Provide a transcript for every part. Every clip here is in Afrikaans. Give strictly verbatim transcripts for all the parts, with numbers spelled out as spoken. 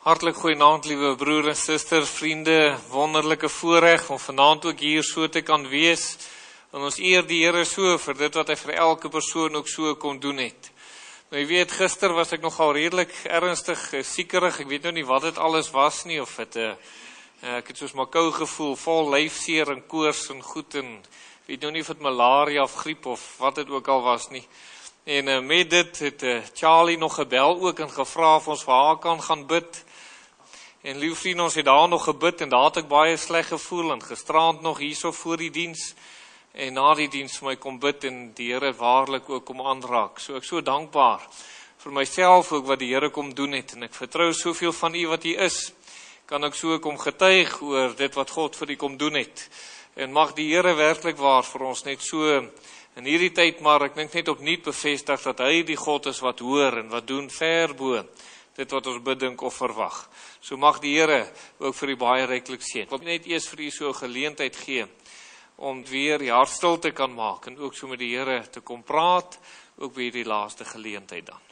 Hartlik goeienaand, liewe broer en suster, vriende, wonderlike voorreg om vanaand ook hier so te kan wees. En ons eer die Here so vir dit wat hy vir elke persoon ook so kon doen het. Nou, jy weet, gister was ek nogal redelik ernstig siekerig. Ek weet nou nie wat dit alles was nie, of het, uh, ek het soos my kou gevoel, vol lyfseer en koors en goed, en weet nou nie of het malaria of griep of wat dit ook al was nie. En uh, met dit het uh, Charlie nog gebel ook en gevra of ons vir haar kan gaan bid. En lieve vriende, ons het daar nog gebid en daar het ek baie sleg gevoel en gisterand nog hierso voor die diens en na die diens vir my kom bid en die Here waarlik ook kom aanraak. So ek so dankbaar vir myself ook wat die Here kom doen het en ek vertrou soveel van u wat u is. Kan ek so kom getuig oor dit wat God vir u kom doen het. En mag die Here werklik waar vir ons net so in hierdie tyd, maar ek dink net opnuut bevestig dat hy die God is wat hoor en wat doen ver bo dit wat ons bedink of verwag. So mag die Here ook vir u baie ryklik seën. Ek wil net eers vir u so 'n geleentheid gee om weer die hart stil te kan maak en ook so met die Here te kom praat, ook by die laaste geleentheid dan.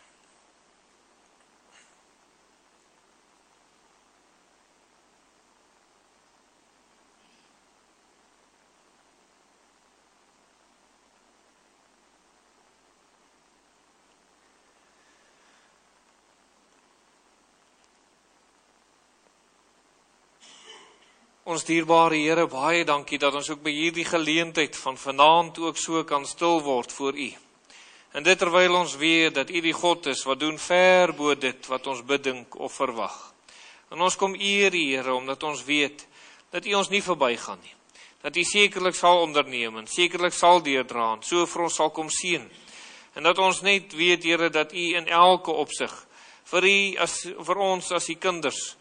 Ons dierbare Here, baie dankie dat ons ook by hierdie geleentheid van vanaand ook so kan stil word voor u. En dit terwyl ons weet dat u die God is wat doen ver bo dit wat ons bedink of verwag. En ons kom eer die Here omdat ons weet dat u ons nie verbygaan nie. Dat u sekerlik sal onderneem en sekerlik sal deurdra en so vir ons sal kom seën. En dat ons net weet, Here, dat u in elke opsig vir u as vir ons as u kinders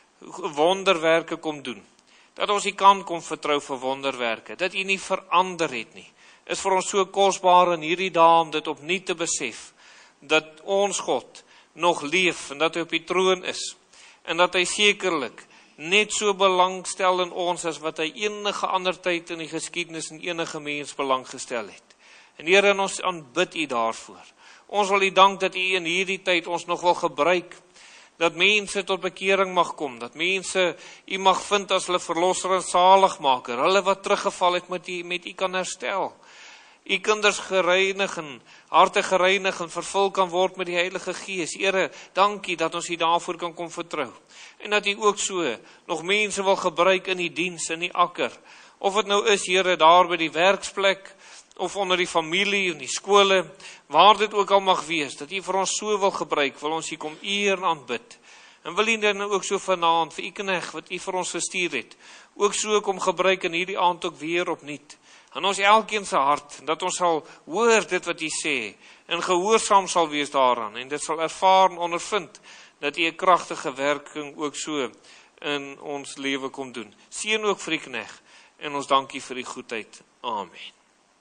wonderwerke kom doen. Dat ons u kan kom vertrou vir wonderwerke, dat u nie verander het nie, is vir ons so kosbaar in hierdie dae om dit opnuut te besef, dat ons God nog leef en dat hy op die troon is, en dat hy sekerlik net so belangstel in ons as wat hy enige ander tyd in die geskiedenis en enige mens belang gestel het. En Here, ons aanbid u daarvoor. Ons wil u dank dat u in hierdie tyd ons nog wil gebruik, dat mense tot bekering mag kom, dat mense u mag vind as hulle verlosser en saligmaker, hulle wat teruggeval het met u, met u kan herstel. U kinders gereinig en harte gereinig en vervul kan word met die Heilige Gees. Here, dankie dat ons u daarvoor kan kom vertrou. En dat u ook so nog mense wil gebruik in die diens, in die akker. Of het nou is, Here, daar by die werksplek, of onder die familie en die skole, waar dit ook al mag wees, dat u vir ons so wil gebruik, wil ons hier kom eer en aanbid. En wil u dan ook so vanaand, vir u knegt, wat u vir ons gestuur het, ook so kom gebruik in hierdie aand ook weer opnuut. En ons elkeen se hart, dat ons sal hoor dit wat u sê, en gehoorsaam sal wees daaraan, en dit sal ervaar en ondervind, dat u 'n kragtige werking ook so in ons lewe kom doen. Seën ook vir u knegt, en ons dankie vir die goedheid. Amen.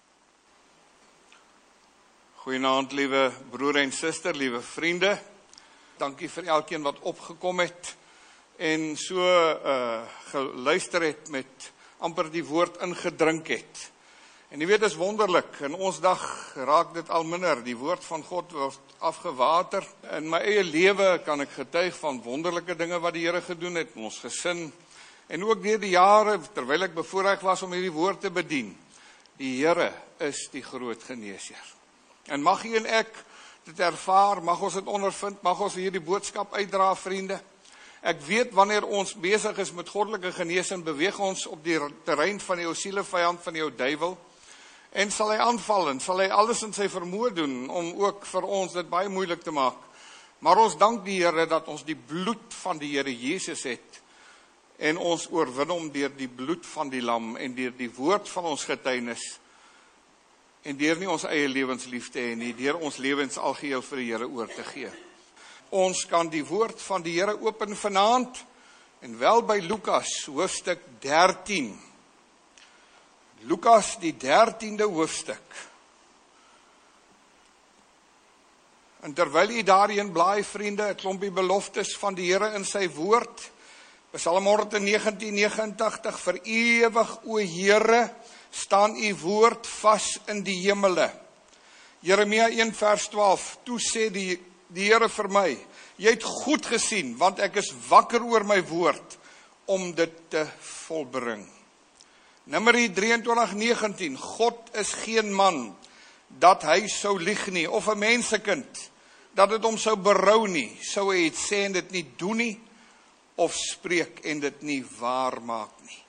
Goeienaand, liewe broer en suster, liewe vriende. Dankie vir elkeen wat opgekom het en so uh, geluister het met amper die woord ingedrink het. En jy weet, dit is wonderlik, in ons dag raak dit al minder, die woord van God word afgewater. In my eie lewe kan ek getuig van wonderlike dinge wat die Here gedoen het, in ons gesin, en ook deur die jare, terwyl ek bevoorreg was om hierdie woord te bedien. Die Here is die groot geneesheer. En mag u en ek dit ervaar, mag ons dit ondervind, mag ons hierdie boodskap uitdra, vriende. Ek weet wanneer ons besig is met goddelike genesing, beweeg ons op die terrein van jou sielevyand, van jou duiwel, en sal hy aanval, en sal hy alles in sy vermoë doen, om ook vir ons dit baie moeilik te maak. Maar ons dank die Here dat ons die bloed van die Here Jesus het, en ons oorwin hom deur die bloed van die lam, en deur die woord van ons getuienis, en deur nie ons eie lewensliefde hê nie, deur ons lewens algeheel vir die Here oor te gee. Ons kan die woord van die Here open vanaand, en wel by Lukas, hoofstuk dertien. Lukas, die dertiende hoofstuk. En terwyl u daarin blaai, vriende, 'n klompie beloftes van die Here in sy woord, Psalm honderdnegentien negentig, vir ewig, o Here, staan u woord vas in die hemele. Jeremia een vers twaalf, toe sê die, die Here vir my, Jy het goed gesien, want ek is wakker oor my woord, om dit te volbring. Numeri drieëntwintig negentien, God is geen man, dat hy sou lieg nie, of 'n mensekind, dat dit hom sou berou nie, sou hy het sê en dit nie doen nie, of spreek en dit nie waar maak nie.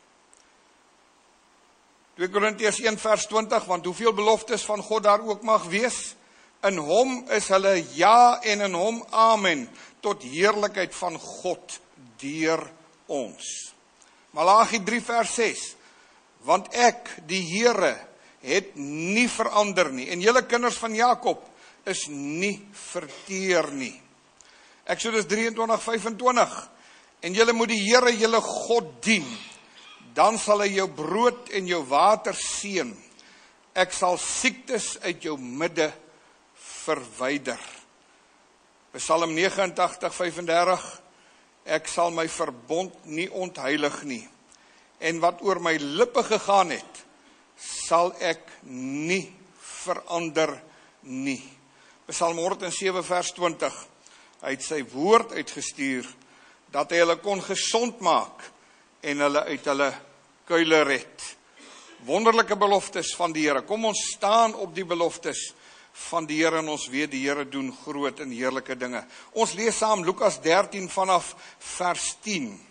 twee Korintiërs een vers twintig, want hoeveel beloftes van God daar ook mag wees, in hom is hulle ja en in hom amen, tot heerlikheid van God deur ons. Malagi drie vers ses, want ek, die Here, het nie verander nie, en julle kinders van Jakob is nie verteer nie. Eksodus drieëntwintig vyfentwintig, en julle moet die Here julle God dien, dan sal hy jou brood en jou water seën. Ek sal siektes uit jou midde verwyder. Psalm nege en tagtig vyfendertig, ek sal my verbond nie ontheilig nie, en wat oor my lippe gegaan het, sal ek nie verander nie. Psalm honderd sewe vers twintig, hy het sy woord uitgestuur, dat hy hulle kon gesond maak, en hulle uit hulle kuile red. Wonderlike beloftes van die Here. Kom ons staan op die beloftes van die Here, en ons weet die Here doen groot en heerlike dinge. Ons lees saam Lukas dertien vanaf vers tien.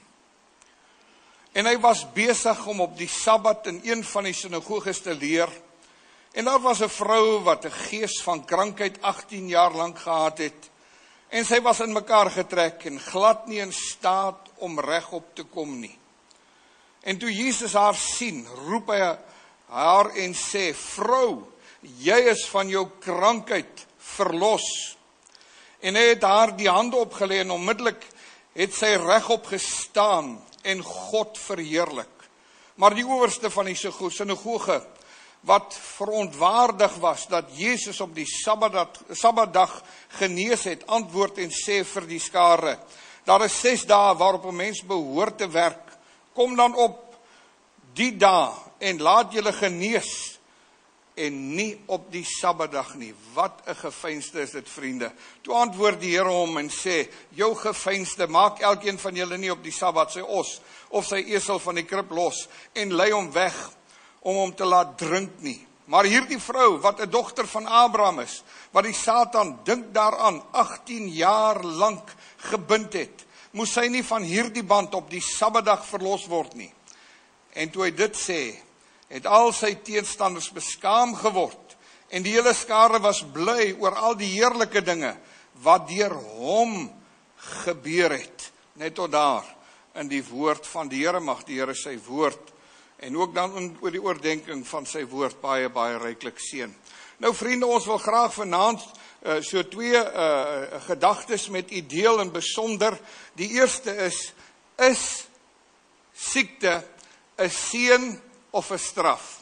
En hy was besig om op die Sabbat in een van die sinagoges te leer, en daar was 'n vrou wat 'n gees van krankheid agtien jaar lank gehad het, en sy was in mekaar getrek en glad nie in staat om regop te kom nie. En toe Jesus haar sien, roep hy haar en sê, vrou, jy is van jou krankheid verlos. En hy het haar die hande opgelê en onmiddellik het sy regop gestaan en God verheerlik. Maar die owerste van die sinagoge, wat verontwaardig was dat Jesus op die Sabbat, Sabbatdag genees het, antwoord en sê vir die skare, daar is ses dae waarop 'n mens behoort te werk. Kom dan op die dae en laat julle genees, en nie op die Sabbatdag nie. Wat 'n geveinsde is dit, vriende. Toe antwoord die Here hom en sê, jou geveinsde, maak elkeen van julle nie op die Sabbat sy os of sy esel van die krib los en lei hom weg om hom te laat drink nie. Maar hierdie vrou, wat 'n dogter van Abraham is, wat die Satan, dink daaraan, agtien jaar lank gebind het, moes sy nie van hierdie band op die Sabbatdag verlos word nie. En toe hy dit sê, het al sy teenstanders beskaam geword, en die hele skare was bly oor al die heerlike dinge, wat deur hom gebeur het. Net tot daar, in die woord van die Here, mag die Here sy woord, en ook dan oor die oordenking van sy woord, baie, baie ryklik seën. Nou vriende, ons wil graag vanaand uh, so twee uh, gedagtes met u deel en besonder. Die eerste is, is siekte 'n seën of 'n straf?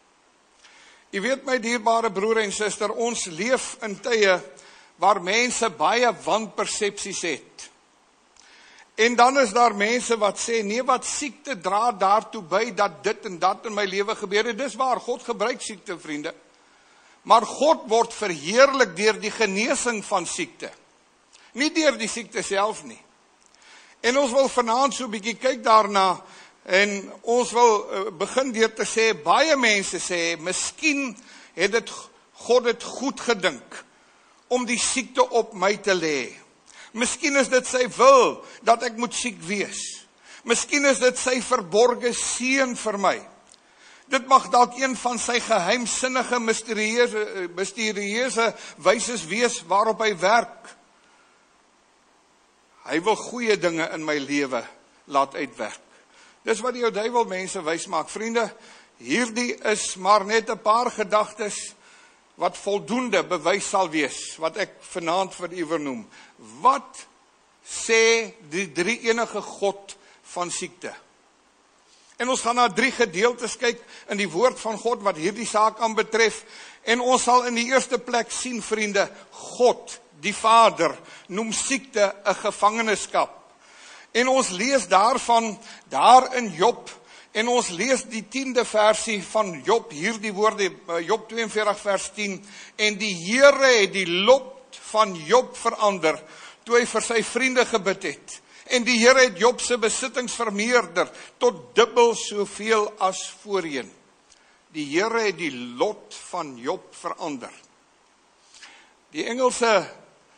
U weet my dierbare broer en suster, ons leef in tye waar mense baie wanpersepsies het. En dan is daar mense wat sê, nee, wat siekte dra daartoe by dat dit en dat in my lewe gebeur het. Dis waar, God gebruik siekte, vriende. Maar God word verheerlik deur die genesing van siekte. Nie deur die siekte self nie. En ons wil vanaand so 'n bietjie kyk daarna, en ons wil uh, begin deur te sê, baie mense sê, miskien het dit God het goed gedink om die siekte op my te lê. Miskien is dit sy wil dat ek moet siek wees. Miskien is dit sy verborge seën vir my. Dit mag dalk een van sy geheimsinnige, misterieuse, misterieuse wyses wees waarop hy werk. Hy wil goeie dinge in my lewe laat uitwerk. Dis wat die ou duiwel mense wys maak. Vriende, hierdie is maar net 'n paar gedagtes wat voldoende bewys sal wees, wat ek vanaand vir u wil noem. Wat sê die drie enige God van siekte? En ons gaan na drie gedeeltes kyk in die woord van God wat hierdie saak aanbetref. En ons sal in die eerste plek sien, vriende, God, die Vader, noem siekte 'n gevangenskap. En ons lees daarvan, daar in Job, en ons lees die tiende versie van Job, hierdie woorde, Job tweeënveertig vers tien, en die Here het die lot van Job verander, toe hy vir sy vriende gebid het. En die Here het Job se besittings vermeerder tot dubbel soveel as voorheen. Die Here het die lot van Job verander. Die Engelse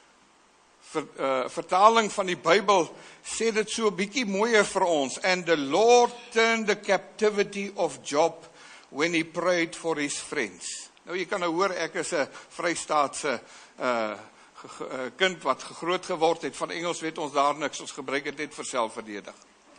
ver, uh, vertaling van die Bybel sê dit so 'n bietjie mooier vir ons. And the Lord turned the captivity of Job when he prayed for his friends. Nou jy kan nou hoor, ek is 'n Vrystaatse uh, kind wat groot geword het. Van Engels weet ons daar niks, ons gebruik dit net vir selfverdediging.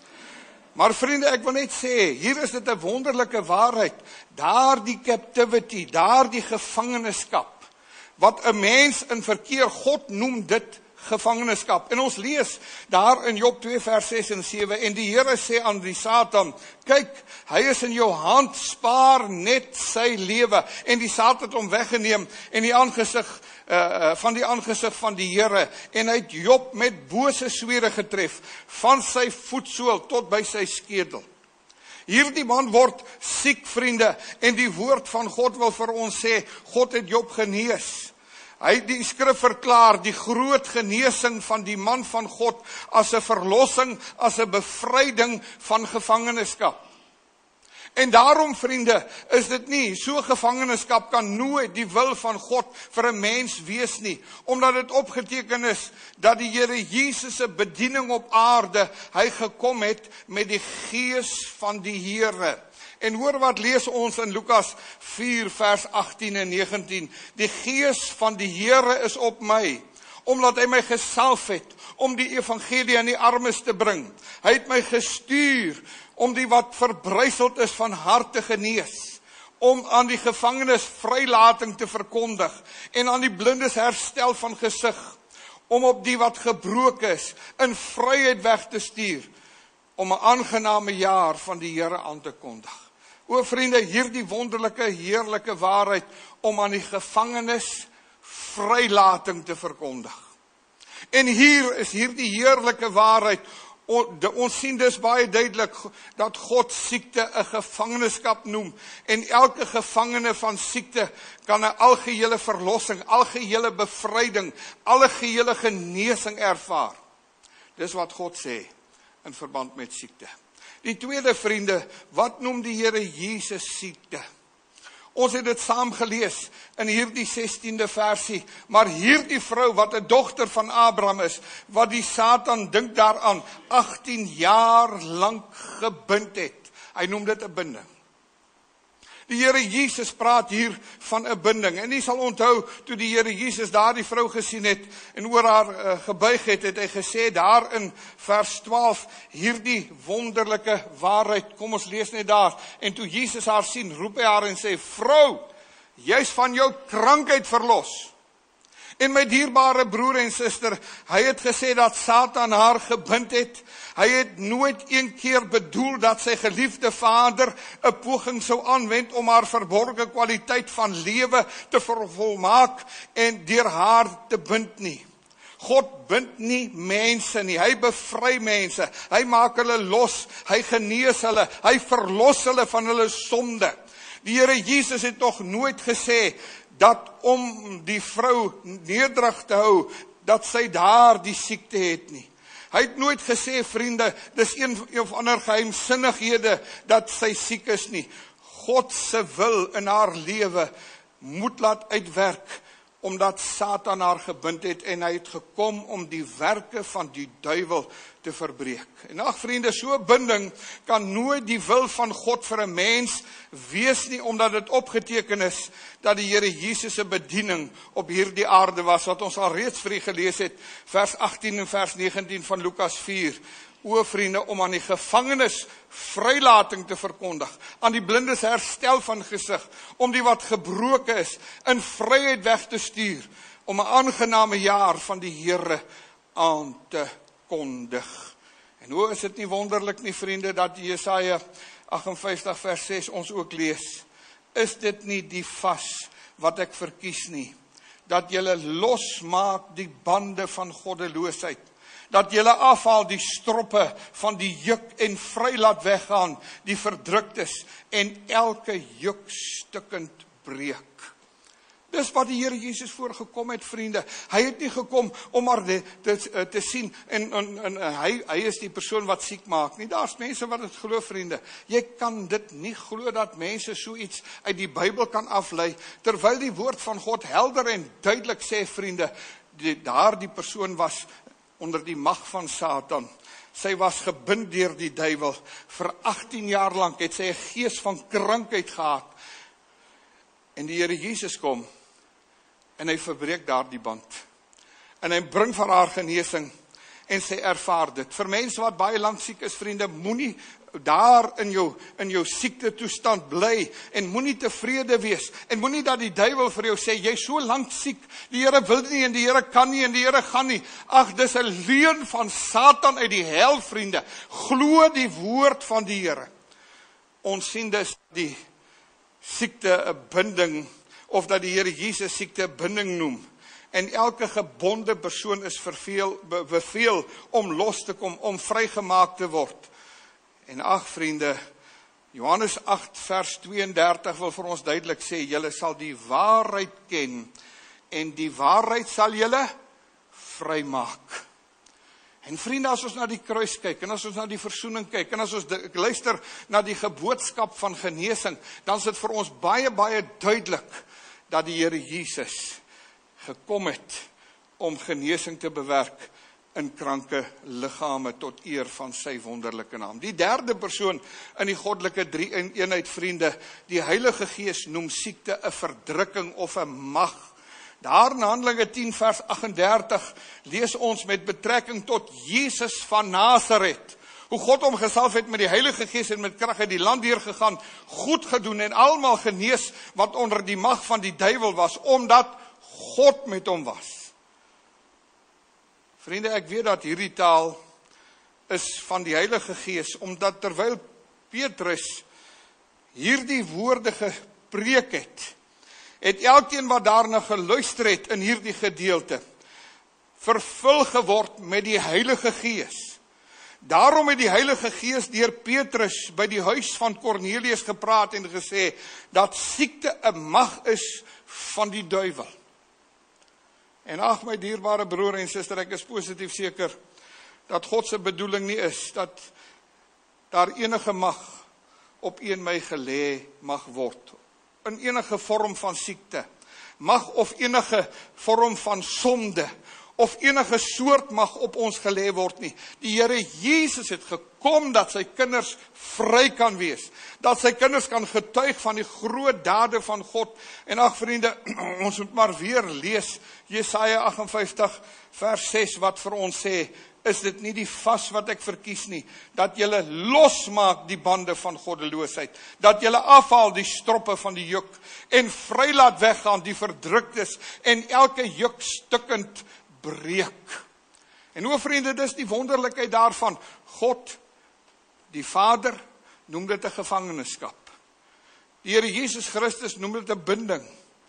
Maar vriende, ek wil net sê, hier is dit 'n wonderlike waarheid. Daar die captivity, daar die gevangenskap, wat 'n mens in verkeer, God noem dit gevangenskap. En ons lees daar in Job twee vers ses en sewe, en die Here sê aan die Satan, kyk, hy is in jou hand, spaar net sy lewe. En die Satan het hom weggeneem en die aangesig uh, van die aangesig van die Here, en hy het Job met bose swere getref, van sy voetsool tot by sy skedel. Hierdie man word siek, vriende, en die woord van God wil vir ons sê, God het Job genees. Hy het die skrif verklaar, die groot genesing van die man van God, as 'n verlossing, as 'n bevryding van gevangenskap. En daarom, vriende, is dit nie, so gevangenskap kan nooit die wil van God vir 'n mens wees nie, omdat dit opgeteken is, dat die Here Jesus se bediening op aarde, hy gekom het met die gees van die Here. En hoor wat lees ons in Lukas vier vers agttien en negentien. Die gees van die Here is op my, omdat hy my gesalf het, om die evangelie aan die armes te bring. Hy het my gestuur, om die wat verbryseld is van hart te genees, om aan die gevangenes vrylating te verkondig, en aan die blindes herstel van gesig, om op die wat gebroken is, in vryheid weg te stuur, om 'n aangename jaar van die Here aan te kondig. O vriende, hierdie wonderlike, heerlike waarheid, om aan die gevangenes vrylating te verkondig. En hier is hierdie heerlike waarheid, ons sien dus baie duidelik, dat God siekte 'n gevangenskap noem, en elke gevangene van siekte, kan 'n algehele verlossing, algehele bevryding, algehele genesing ervaar. Dis wat God sê, in verband met siekte. Die tweede, vriende, wat noem die Here Jesus siekte? Ons het dit saam gelees in hierdie sestiende versie, maar hierdie vrou wat 'n dogter van Abraham is, wat die Satan dink daaraan, agttien jaar lank gebind het. Hy noem dit 'n binding. Die Here Jesus praat hier van 'n binding, en jy sal onthou, toe die Here Jesus daar die vrou gesien het, en oor haar uh, gebuig het, het hy gesê daar in vers twaalf, hierdie wonderlike waarheid, kom ons lees net daar, en toe Jesus haar sien, roep hy haar en sê, vrou, jy is van jou krankheid verlos. En my dierbare broer en suster, hy het gesê dat Satan haar gebind het. Hy het nooit een keer bedoel dat sy geliefde vader 'n poging sou aanwend om haar verborgde kwaliteit van lewe te vervolmaak en deur haar te bind nie. God bind nie mense nie, hy bevry mense, hy maak hulle los, hy genees hulle, hy verlos hulle van hulle sonde. Die Here Jesus het nog nooit gesê, dat om die vrou nederig te hou, dat sy daar die siekte het nie. Hy het nooit gesê, vriende, dis een of ander geheimsinnighede, dat sy siek is nie. God se wil in haar lewe moet laat uitwerk, omdat Satan haar gebind het, en hy het gekom om die werke van die duiwel te verbreek. En ag vriende, so 'n binding kan nooit die wil van God vir 'n mens wees nie, omdat dit opgeteken is, dat die Here Jesus se bediening op hierdie aarde was, wat ons al reeds vir u gelees het, vers agttien en vers negentien van Lukas vier. O vriende, om aan die gevangenes vrylating te verkondig, aan die blindes herstel van gesig, om die wat gebroken is, in vryheid weg te stuur, om 'n aangename jaar van die Here aan te kondig. En hoe is dit nie wonderlik nie, vriende, dat Jesaja agt en vyftig vers ses ons ook lees, is dit nie die vas wat ek verkies nie, dat julle losmaak die bande van goddeloosheid, dat julle afhaal die stroppe van die juk en vry laat weggaan die verdruktes en elke juk stukkend breek. Dis wat die Here Jesus voorgekom het, vriende. Hy het nie gekom om maar te, te, te sien, en, en, en hy, hy is die persoon wat siek maak nie. Daar's mense wat het glo, vriende. Jy kan dit nie glo dat mense so iets uit die Bybel kan aflei, terwyl die woord van God helder en duidelik sê, vriende, die, daar die persoon was onder die mag van Satan. Sy was gebind deur die duiwel. Vir agttien jaar lank het sy 'n gees van krankheid gehad. En die Here Jesus kom, en hy verbreek daar die band. En hy bring vir haar genesing, en sy ervaar dit. Vir mense wat baie lank siek is, vriende, moenie daar in jou, in jou siekte toestand bly, en moenie tevrede wees, en moenie dat die duiwel vir jou sê, jy is so lank siek, die Here wil nie, en die Here kan nie, en die Here gaan nie. Ag, dis 'n leuen van Satan uit die hel, vriende. Glo die woord van die Here. Ons sien dus die siekte 'n binding, of dat die Here Jesus siekte 'n binding noem. En elke gebonde persoon is verveel, be, beveel om los te kom, om vrygemaak te word. En ag, vriende, Johannes agt vers tweeëndertig wil vir ons duidelik sê, julle sal die waarheid ken, en die waarheid sal julle vrymaak. En vriende, as ons na die kruis kyk, en as ons na die versoening kyk, en as ons de, luister na die geboodskap van genesing, dan is dit vir ons baie, baie duidelik, dat die Here Jesus gekom het om genesing te bewerk in kranke liggame tot eer van sy wonderlike naam. Die derde persoon in die goddelike drie-eenheid, vriende, die Heilige Gees noem siekte 'n verdrukking of 'n mag. Daar in Handelinge tien vers agt en dertig lees ons met betrekking tot Jesus van Nasaret, hoe God hom gesalf het met die Heilige Gees en met krag uit die land deurgegaan, goed gedoen en almal genees wat onder die mag van die duiwel was, omdat God met hom was. Vriende, ek weet dat hierdie taal is van die Heilige Gees, omdat terwyl Petrus hierdie woorde gepreek het, het elkeen wat daarna geluister het in hierdie gedeelte, vervul geword met die Heilige Gees. Daarom het die Heilige Gees deur Petrus by die huis van Kornelius gepraat en gesê, dat siekte 'n mag is van die duiwel. En ag, my dierbare broer en suster, ek is positief seker, dat God se bedoeling nie is, dat daar enige mag op een my gelê mag word, in enige vorm van siekte, mag of enige vorm van sonde, of enige soort mag op ons gelê word nie. Die Here Jesus het gekom dat sy kinders vry kan wees, dat sy kinders kan getuig van die groot dade van God. En ag vriende, ons moet maar weer lees Jesaja agt en vyftig vers ses wat vir ons sê, is dit nie die vas wat ek verkies nie, dat julle losmaak die bande van goddeloosheid, dat julle afhaal die stroppe van die juk, en vry laat weggaan die verdruktes, en elke juk stukkend breek. En hoe vriende, dis die wonderlikheid daarvan. God, die Vader, noem dit 'n gevangenskap. Die Here Jesus Christus noem dit 'n binding.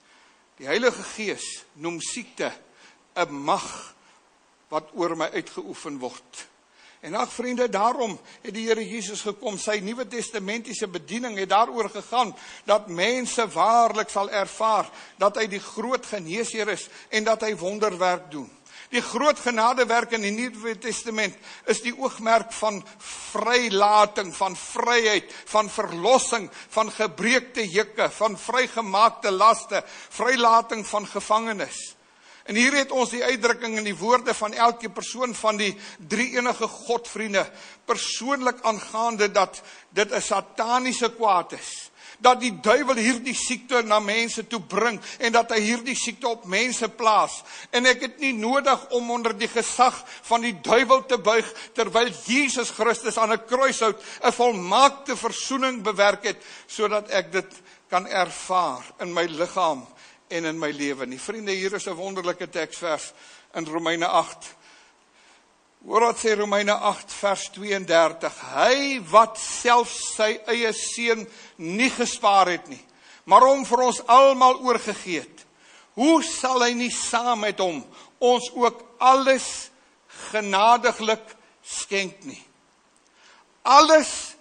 Die Heilige Gees noem siekte 'n mag wat oor my uitgeoefen word. En ag vriende, daarom het die Here Jesus gekom, sy Nuwe Testamentiese bediening het daaroor gegaan, dat mense waarlik sal ervaar, dat hy die groot geneesheer is, en dat hy wonderwerk doen. Die groot genadewerk in die Nuwe Testament is die oogmerk van vrylating, van vryheid, van verlossing, van gebreekte jukke, van vrygemaakte laste, vrylating van gevangenes. En hier het ons die uitdrukking in die woorde van elke persoon van die drie-enige God, vriende, persoonlik aangaande dat dit 'n sataniese kwaad is. Dat die duiwel hierdie siekte na mense toe bring, en dat hy hierdie siekte op mense plaas. En ek het nie nodig om onder die gesag van die duiwel te buig, terwyl Jesus Christus aan 'n kruishout 'n volmaakte versoening bewerk het, sodat ek dit kan ervaar in my liggaam en in my lewe nie. Vriende, hier is 'n wonderlike teksvers in Romeine agt. Hoor wat sê Romeine agt vers tweeëndertig. Hy wat self sy eie seun nie gespaar het nie, maar hom vir ons almal oorgegee het, hoe sal hy nie saam met hom ons ook alles genadiglik skenk nie? Alles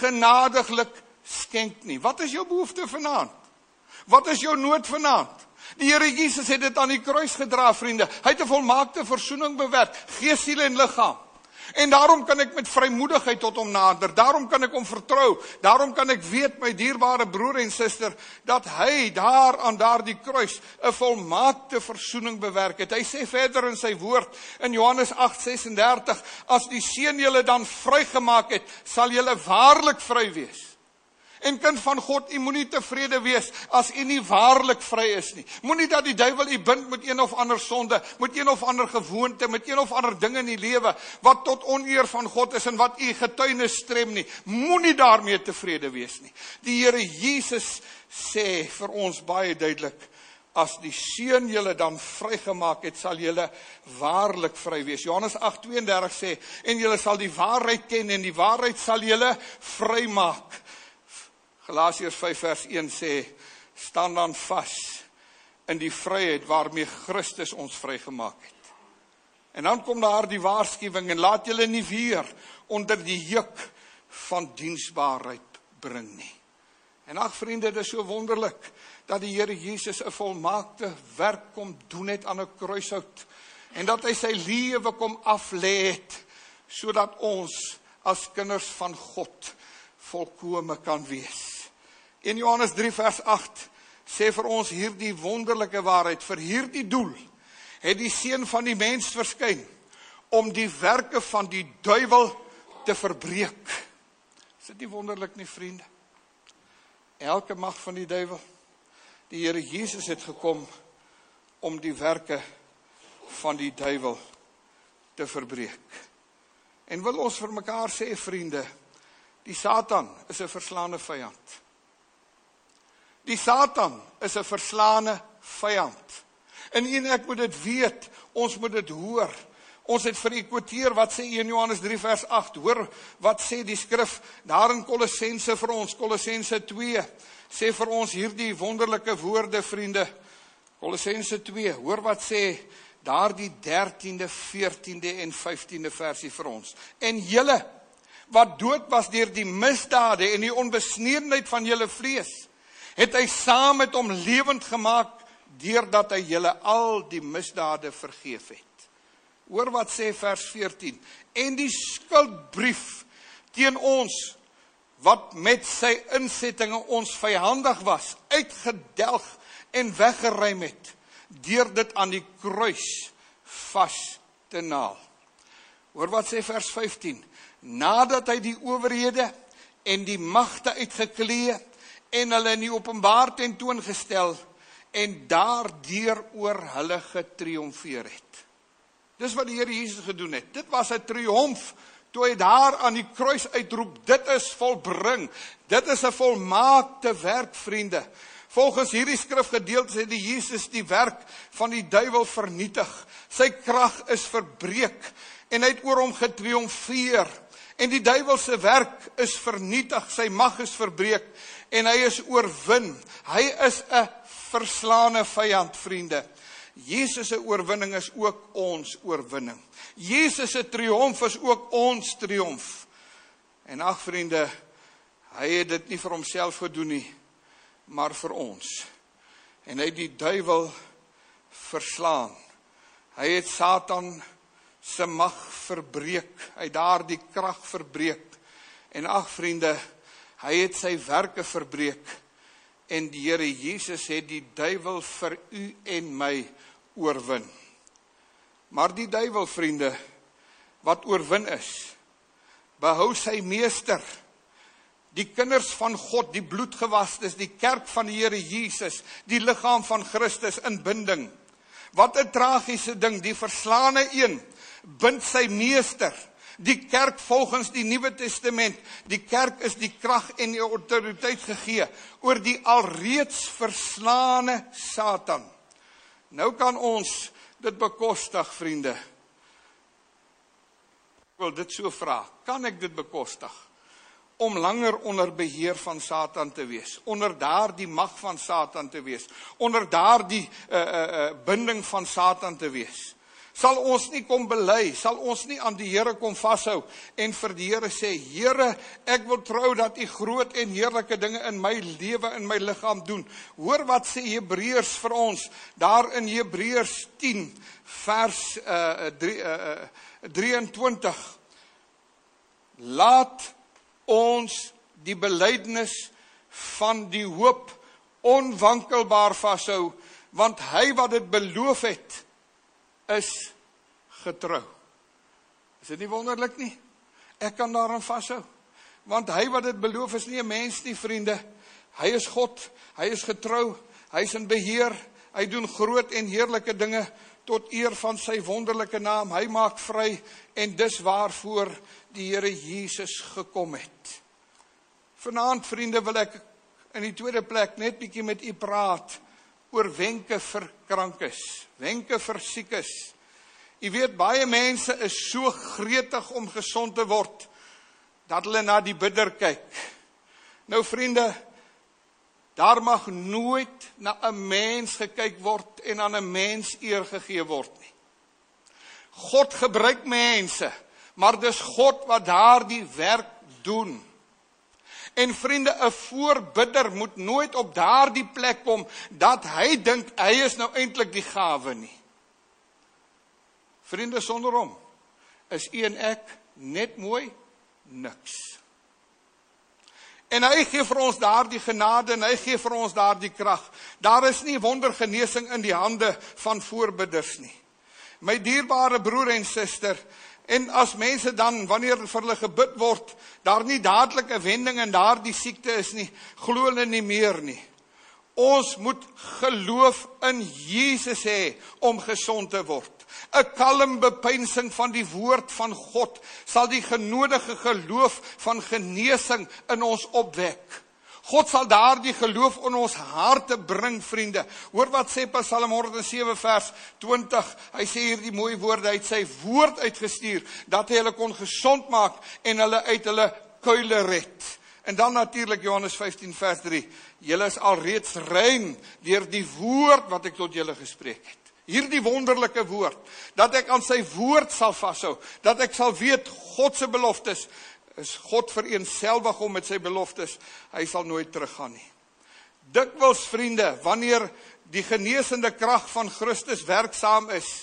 genadiglik skenk nie. Wat is jou behoefte vanaand? Wat is jou nood vanaand? Die Here Jesus het dit aan die kruis gedra, vriende. Hy het 'n volmaakte versoening bewerk, gees, siel en liggaam. En daarom kan ek met vrymoedigheid tot hom nader, daarom kan ek hom vertrou, daarom kan ek weet, my dierbare broer en suster, dat hy daar aan daardie kruis 'n volmaakte versoening bewerk het. Hy sê verder in sy woord, in Johannes agt sesendertig, as die Seun julle dan vrygemaak het, sal julle waarlik vry wees. En kind van God, u moenie tevrede wees as u nie waarlik vry is nie. Moenie dat die duiwel u bind met een of ander sonde, met een of ander gewoonte, met een of ander ding in die lewe, wat tot oneer van God is en wat u getuienis strem nie. Moenie daarmee tevrede wees nie. Die Here Jesus sê vir ons baie duidelik, as die Seun julle dan vrygemaak het, sal julle waarlik vry wees. Johannes agt tweeëndertig sê, en julle sal die waarheid ken en die waarheid sal julle vrymaak. Galasiërs vyf vers een sê, staan dan vas in die vryheid waarmee Christus ons vrygemaak het. En dan kom daar die waarskuwing, en laat julle nie weer onder die juk van diensbaarheid bring nie. En ag vriende, dit is so wonderlik, dat die Here Jesus 'n volmaakte werk kom doen het aan 'n kruishout, en dat hy sy lewe kom aflê het, sodat ons as kinders van God volkome kan wees. In Johannes drie vers agt sê vir ons hierdie wonderlike waarheid, vir hierdie doel het die Seun van die mens verskyn, om die werke van die duiwel te verbreek. Is dit nie wonderlik nie, vriende? Elke mag van die duiwel, die Here Jesus het gekom om die werke van die duiwel te verbreek. En wil ons vir mekaar sê, vriende, die Satan is 'n verslaande vyand. Die Satan is 'n verslaande vyand. En en ek moet dit weet, ons moet dit hoor. Ons het vir u kwoteer, wat sê een Johannes drie vers agt, hoor wat sê die skrif daar in Kolossense vir ons, Kolossense twee, sê vir ons hierdie wonderlike woorde, vriende. Kolossense twee, hoor wat sê daar die dertiende, veertiende en vyftiende versie vir ons. En julle, wat dood was deur die misdade en die onbesnedenheid van julle vlees, het hy saam met hom lewend gemaak, deurdat hy julle al die misdade vergeef het. Hoor wat sê vers veertien, en die skuldbrief teen ons, wat met sy insettinge ons vyandig was, uitgedelg en weggeruim het, deur dit aan die kruis vas te naal. Hoor wat sê vers vyftien, nadat hy die owerhede en die magte uitgeklee, en hulle in die openbaar tentoongestel, en daardeur oor hulle getriomfeer het. Dis wat die Here Jesus gedoen het. Dit was 'n triomf, toe hy daar aan die kruis uitroep, dit is volbring. Dit is 'n volmaakte werk, vriende. Volgens hierdie skrifgedeelte het die Jesus die werk van die duiwel vernietig. Sy krag is verbreek, en hy het oor hom getriomfeer. En die duiwel se werk is vernietig, sy mag is verbreek, en hy is oorwin. Hy is 'n verslaane vyand, vriende. Jesus se oorwinning is ook ons oorwinning. Jesus se triomf is ook ons triomf. En ag vriende, hy het dit nie vir homself gedoen nie, maar vir ons. En hy het die duiwel verslaan. Hy het Satan se mag verbreek, hy het daar die krag verbreek. En ag vriende, hy het sy werke verbreek, en die Here Jesus het die duiwel vir u en my oorwin. Maar die duiwel, vriende, wat oorwin is, behou sy meester, die kinders van God, die bloedgewastes, die kerk van die Here Jesus, die liggaam van Christus in binding. Wat 'n tragiese ding, die verslaane een bind sy meester, die kerk volgens die Nuwe Testament. Die kerk is die krag en die autoriteit gegee oor die alreeds verslaane Satan. Nou kan ons dit bekostig, vriende. Ek wil dit so vra, kan ek dit bekostig? Om langer onder beheer van Satan te wees, onder daardie mag van Satan te wees, onder daardie uh, uh, uh, binding van Satan te wees. Sal ons nie kom bely, sal ons nie aan die Here kom vashou en vir die Here sê, Here, ek wil trou dat U groot en heerlike dinge in my lewe, in my liggaam doen. Hoor wat sê Hebreërs vir ons, daar in Hebreërs tien, vers uh, drie, uh, drieëntwintig. Laat ons die belydenis van die hoop onwankelbaar vashou, want hy wat dit beloof het, is getrou. Is dit nie wonderlik nie? Ek kan daaraan vashou. Want hy wat dit beloof is nie 'n mens nie, vriende. Hy is God, hy is getrou, hy is in beheer, hy doen groot en heerlike dinge tot eer van sy wonderlike naam. Hy maak vry en dis waarvoor die Here Jesus gekom het. Vanaand, vriende, wil ek in die tweede plek net bietjie met u praat oor wenke vir krankes, wenke vir siekes. U weet, baie mense is so gretig om gesond te word, dat hulle na die bidder kyk. Nou vriende, daar mag nooit na 'n mens gekyk word en aan 'n mens eer gegee word nie. God gebruik mense, maar dis God wat daardie werk doen. En vriende, 'n voorbidder moet nooit op daardie plek kom, dat hy dink, hy is nou eintlik die gawe nie. Vriende, sonder hom, is u en ek net mooi niks. En hy gee vir ons daardie genade, en hy gee vir ons daardie krag. Daar is nie wondergenesing in die hande van voorbidders nie. My dierbare broer en suster, en as mense dan, wanneer vir hulle gebid word, daar nie dadelik 'n wending in daardie siekte is nie, glo hulle nie meer nie. Ons moet geloof in Jesus hê om gesond te word. 'n Kalm bepeinsing van die woord van God sal die genodige geloof van genesing in ons opwek. God sal daardie geloof in ons harte bring, vriende. Hoor wat sê Psalm honderd sewe vers twintig. Hy sê hier die mooi woorde, hy het sy woord uitgestuur, dat hy hulle kon gesond maak en hulle uit hulle kuile red. En dan natuurlik Johannes vyftien vers drie. Julle is alreeds rein deur die woord wat ek tot julle gespreek het. Hierdie wonderlike woord, dat ek aan sy woord sal vashou, dat ek sal weet God se beloftes, is God vereenselwig om met sy beloftes, hy sal nooit teruggaan nie. Dikwels, vriende, wanneer die genesende krag van Christus werksaam is,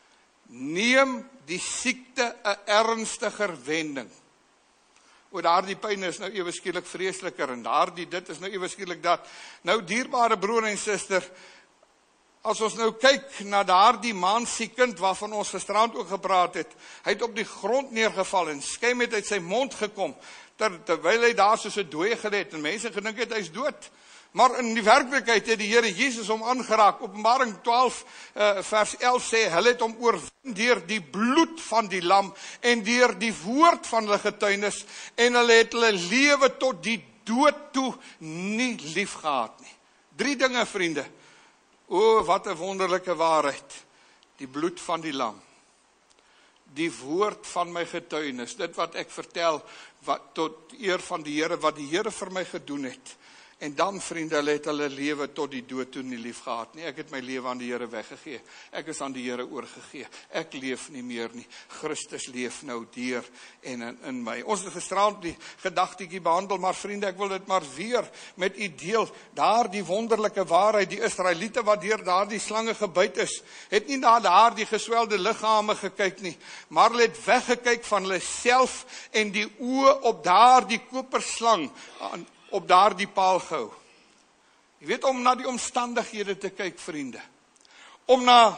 neem die siekte 'n ernstiger wending. O, daardie pyn is nou ewe skielik vreesliker, en daardie dit is nou ewe skielik dat. Nou, dierbare broer en suster, as ons nou kyk na daardie maansiek kind waarvan ons gisterand ook gepraat het, hy het op die grond neergeval en skuim het uit sy mond gekom, ter, terwyl hy daar soos 'n dooie gelê het, en mense gedink het hy is dood. Maar in die werklikheid het die Here Jesus hom aangeraak. Openbaring twaalf uh, vers elf sê, hulle het hom oorwin deur die bloed van die lam en deur die woord van hulle getuienis, en hulle het hulle lewe tot die dood toe nie lief gehad nie. Drie dinge, vriende. O, wat 'n wonderlike waarheid. Die bloed van die lam. Die woord van my getuienis. Dit wat ek vertel, wat, tot eer van die Here, wat die Here vir my gedoen het. En dan, vriende, hulle het hulle lewe tot die dood toe nie lief gehad nie. Ek het my lewe aan die Here weggegee. Ek is aan die Here oorgegee. Ek leef nie meer nie. Christus leef nou deur en in, in my. Ons het gisterand die gedagtetjie behandel, maar vriende, ek wil dit maar weer met u deel. Daar die wonderlike waarheid, die Israeliete wat deur daardie slange gebyt is, het nie na daardie geswelde liggame gekyk nie, maar hulle het weggekyk van hulle self en die oë op daardie koperslang aan op daardie paal gehou. Jy weet, om na die omstandighede te kyk, vriende. Om na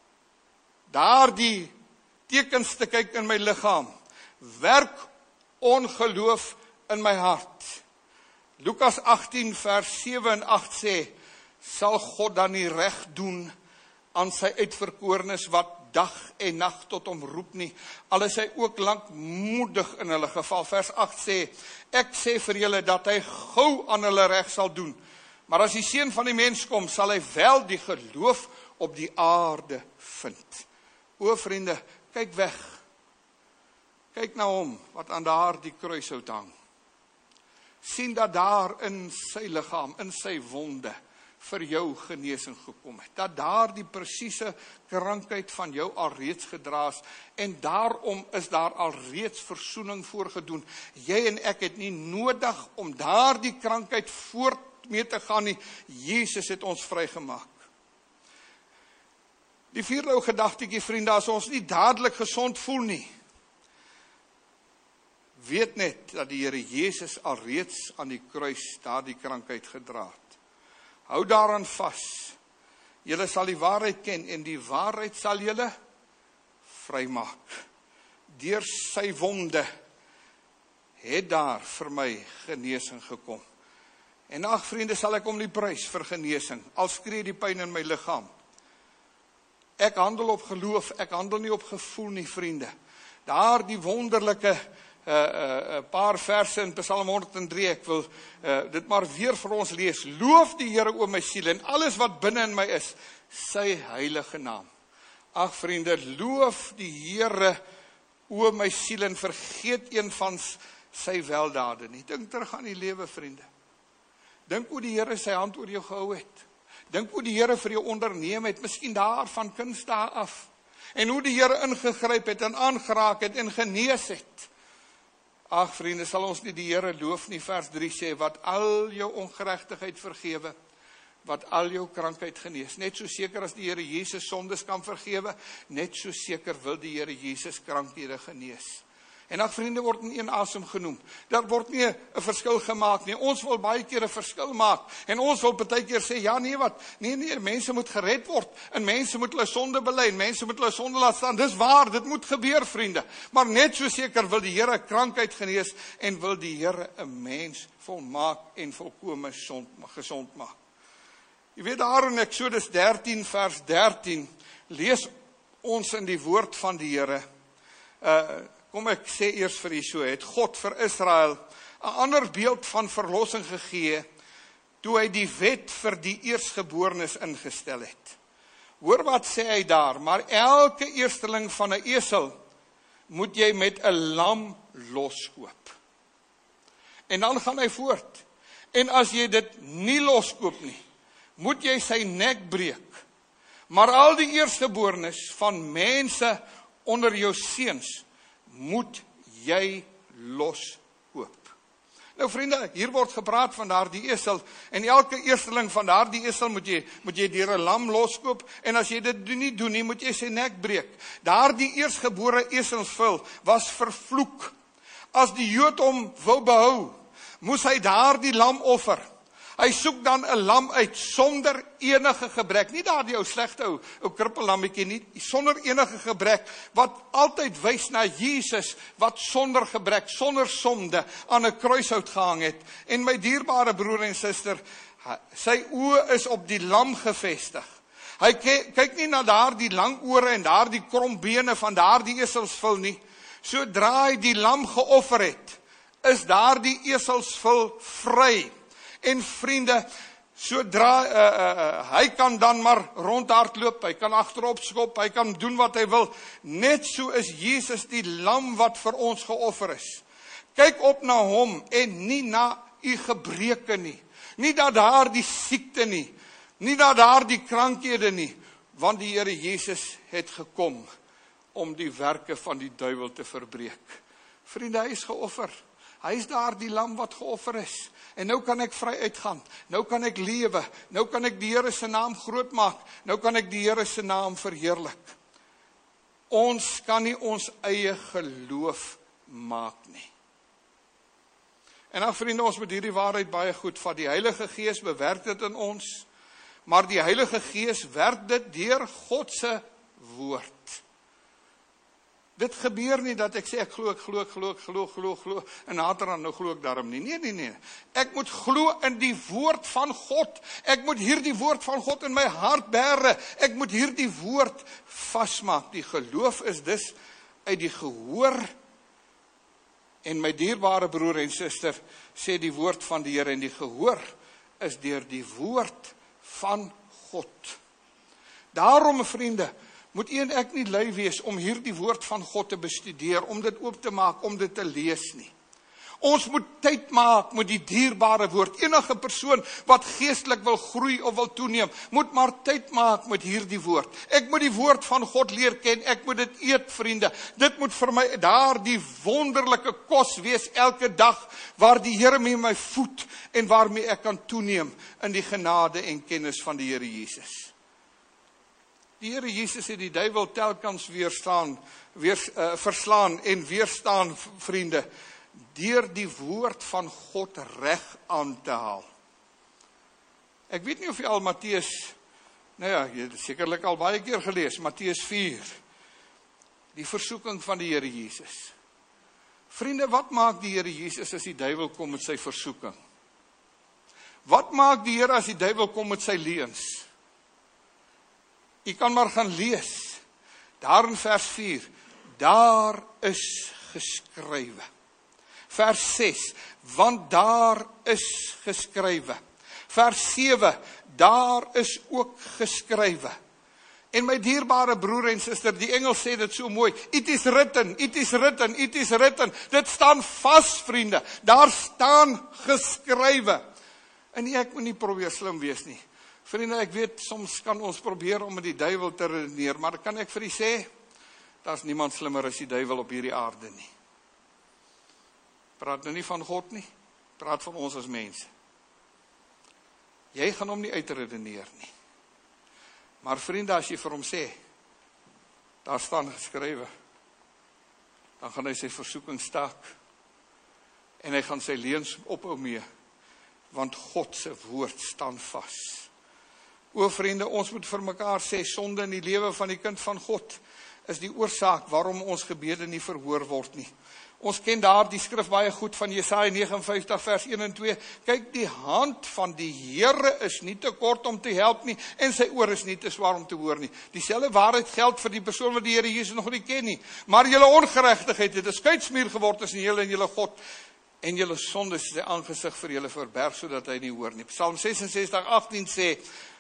daardie tekens te kyk in my liggaam. Werk ongeloof in my hart. Lukas agtien vers sewe en agt sê, sal God dan nie reg doen aan sy uitverkorenes wat dag en nag tot hom roep nie, al is hy ook lankmoedig in hulle geval. Vers agt sê, ek sê vir julle dat hy gou aan hulle reg sal doen, maar as die seun van die mens kom, sal hy wel die geloof op die aarde vind. O vriende, kyk weg, kyk na hom, wat aan daar die kruishout hang. Sien dat daar in sy liggaam, in sy wonde, vir jou genesing gekom het. Dat daar die presiese krankheid van jou alreeds gedra is en daarom is daar alreeds versoening voorgedoen. Jy en ek het nie nodig om daar die krankheid voort mee te gaan nie. Jesus het ons vrygemaak. Die vierde ou gedagtetjie, vriende, as ons nie dadelik gesond voel nie, weet net dat die Here Jesus alreeds aan die kruis daardie krankheid gedra het. Hou daaraan vas. Julle sal die waarheid ken en die waarheid sal julle vrymaak. Deur sy wonde het daar vir my genesing gekom. En ag vriende, sal ek hom nie prys vir genesing, al skree die pyn in my liggaam. Ek handel op geloof, ek handel nie op gevoel nie, vriende. Daar die wonderlike Uh, uh, uh, paar verse in Psalm honderd en drie, ek wil uh, dit maar weer vir ons lees. Loof die Here o my siel en alles wat binne in my is, sy heilige naam. Ag vriende, loof die Here o my siel en vergeet een van sy weldade nie. Dink terug aan die lewe, vriende. Dink hoe die Here sy hand oor jou gehou het. Dink hoe die Here vir jou onderneem het, miskien daar van kindsdae af. En hoe die Here ingegryp het en aangeraak het en genees het. Ag vriende, sal ons nie die Here loof nie, vers drie sê, wat al jou ongeregtigheid vergewe, wat al jou krankheid genees. Net so seker as die Here Jesus sondes kan vergewe, net so seker wil die Here Jesus krankhede genees. En ag vriende, word in een asem genoem. Daar word nie 'n verskil gemaak nie. Ons wil baie keer 'n verskil maak. En ons wil baie keer sê, ja nee wat, nee nee, mense moet gered word. En mense moet hulle sonde bely, en mense moet hulle sonde laat staan. Dis waar, dit moet gebeur, vriende. Maar net so seker wil die Here krankheid genees en wil die Here 'n mens volmaak en volkome gesond maak. Jy weet daar in Eksodus dertien vers dertien lees ons in die woord van die Here. Uh Kom ek sê eers vir u so, het God vir Israel 'n ander beeld van verlossing gegee, toe hy die wet vir die eerstgeborenes ingestel het. Hoor wat sê hy daar, maar elke eersteling van 'n esel moet jy met 'n lam loskoop. En dan gaan hy voort, en as jy dit nie loskoop nie, moet jy sy nek breek. Maar al die eerstgeborenes van mense onder jou seuns, moet jy loskoop. Nou vriende, hier word gepraat van daardie esel, en elke eersteling van daardie esel moet jy, moet jy deur 'n lam loskoop, en as jy dit nie doen nie, moet jy sy nek breek. Daardie eersgebore eselsvul was vervloek. As die Jood hom wou behou, moes hy daardie lam offer. Hy soek dan 'n lam uit sonder enige gebrek, nie daardie ou slegte ou, ou krippellammetjie nie, sonder enige gebrek, wat altyd wys na Jesus, wat sonder gebrek, sonder sonde aan 'n kruishout gehang het. En my dierbare broer en suster, sy oë is op die lam gefestig. Hy kyk nie na daardie lang ore en daardie krom bene van daardie eselsvul nie. Sodra hy die lam geoffer het, is daardie eselsvul vry. En vriende, sodra uh, uh, hy kan dan maar rondhardloop, hy kan agterop skop, hy kan doen wat hy wil. Net so is Jesus die lam wat vir ons geoffer is. Kyk op na hom en nie na u gebreke nie. Nie na daar die siekte nie, nie na daar die krankhede nie, want die Here Jesus het gekom om die werke van die duiwel te verbreek. Vriende, hy is geoffer. Hy is daar die lam wat geoffer is. En nou kan ek vry uitgaan. Nou kan ek lewe. Nou kan ek die Here se naam groot maak. Nou kan ek die Here se naam verheerlik. Ons kan nie ons eie geloof maak nie. En dan vriende, ons moet hierdie waarheid baie goed vat. Die Heilige Gees bewerk dit in ons, maar die Heilige Gees werk dit deur God se woord. Dit gebeur nie dat ek sê ek glo, ek glo, ek glo, ek glo, glo, glo, en later dan nou glo ek daarom nie. Nee, nee, nee. Ek moet glo in die woord van God. Ek moet hierdie woord van God in my hart bære. Ek moet hierdie woord vasmaak. Die geloof is dus uit die gehoor. En my dierbare broer en suster, sê die woord van die Here, en die gehoor is deur die woord van God. Daarom, vriende, moet u en ek nie lui wees om hierdie woord van God te bestudeer, om dit oop te maak, om dit te lees nie. Ons moet tyd maak met die dierbare woord. Enige persoon wat geestelik wil groei of wil toeneem, moet maar tyd maak met hierdie woord. Ek moet die woord van God leer ken, ek moet dit eet, vriende. Dit moet vir my daar die wonderlike kos wees elke dag, waar die Here mee my voed en waarmee ek kan toeneem in die genade en kennis van die Here Jesus. Die Here Jesus het die duiwel telkens weerstaan, weer, uh, verslaan en weerstaan, vriende, deur die woord van God reg aan te haal. Ek weet nie of jy al Matteus, nou ja, jy het sekerlik al baie keer gelees, Matteus vier, die versoeking van die Here Jesus. Vriende, wat maak die Here Jesus as die duiwel kom met sy versoeking? Wat maak die Here as die duiwel kom met sy leuns? U kan maar gaan lees, daar in vers vier, daar is geskrywe. Vers ses, want daar is geskrywe. Vers sewe, daar is ook geskrywe. En my dierbare broer en suster, die Engels sê dit so mooi, it is written, it is written, it is written. Dit staan vas, vriende, daar staan geskrywe. En nie, ek moet nie probeer slim wees nie. Vriende, ek weet, soms kan ons probeer om met die duiwel te redeneer, maar kan ek vir u sê, daar is niemand slimmer as die duiwel op hierdie aarde nie. Praat nou nie van God nie, praat van ons as mense. Jy gaan hom nie uitredeneer nie. Maar vriende, as jy vir hom sê, daar staan geskrywe, dan gaan hy sy versoeking staak, en hy gaan sy leuns ophou mee, want God se woord staan vas. O vriende, ons moet vir mekaar sê, sonde in die lewe van die kind van God, is die oorsaak waarom ons gebede nie verhoor word nie. Ons ken daar die skrif baie goed van Jesaja nege en vyftig vers een en twee. Kyk, die hand van die Here is nie te kort om te help nie, en sy oor is nie te swaar om te hoor nie. Dieselfde waarheid geld vir die persoon wat die Here Jesus nog nie ken nie. Maar julle ongeregtigheid het 'n skeidsmuur geword tussen julle en julle God, en julle sonde is sy aangesig vir julle verberg, sodat hy nie hoor nie. Psalm ses en ses agtien sê,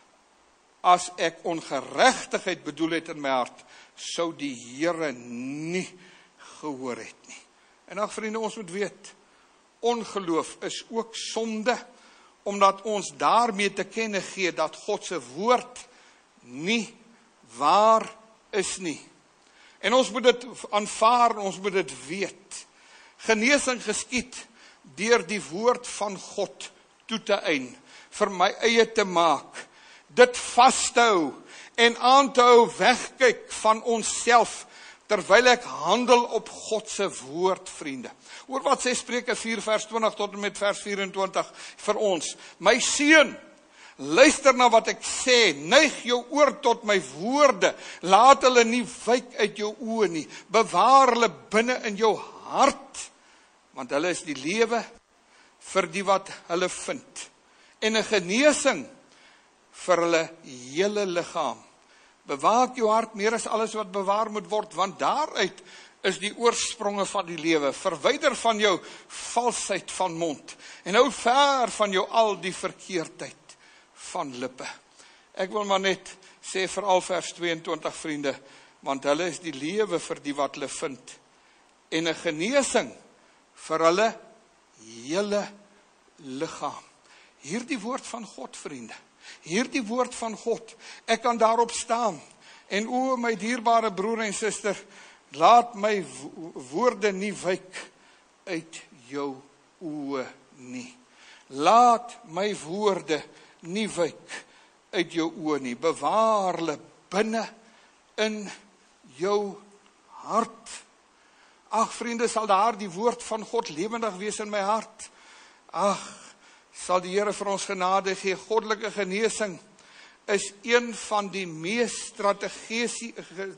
as ek ongeregtigheid bedoel het in my hart, sou die Here nie gehoor het nie. En ag vriende, ons moet weet, ongeloof is ook sonde, omdat ons daarmee te kenne gee, dat God se woord nie waar is nie. En ons moet dit aanvaar, ons moet dit weet. Genesing geskied deur die woord van God toe te eien, vir my eie te maak, dit vas te hou, en aan te hou wegkyk van onsself, terwyl ek handel op God se woord, vriende. Oor wat sê Spreuke vier vers twintig tot en met vers vyf-en-twintig vir ons. My seun, luister na wat ek sê, neig jou oor tot my woorde, laat hulle nie wyk uit jou oë nie, bewaar hulle binne in jou hart, want hulle is die lewe vir die wat hulle vind, en 'n genesing vir hulle hele liggaam. Bewaak jou hart meer as alles wat bewaar moet word, want daaruit is die oorspronge van die lewe. Verwyder van jou valsheid van mond, en hou ver van jou al die verkeerdheid van lippe. Ek wil maar net sê veral vers tweeëntwintig, vriende, want hulle is die lewe vir die wat hulle vind, en 'n genesing vir hulle hele liggaam. Hierdie woord van God, vriende, hierdie woord van God, ek kan daarop staan, en o my dierbare broer en suster, laat my woorde nie wyk uit jou oë nie. Laat my woorde nie wyk uit jou oë nie. Bewaar hulle binne in jou hart. Ag vriende, sal daar die woord van God lewendig wees in my hart. Ag, sal die Here vir ons genade gee. Goddelike genesing is een van die mees strategiese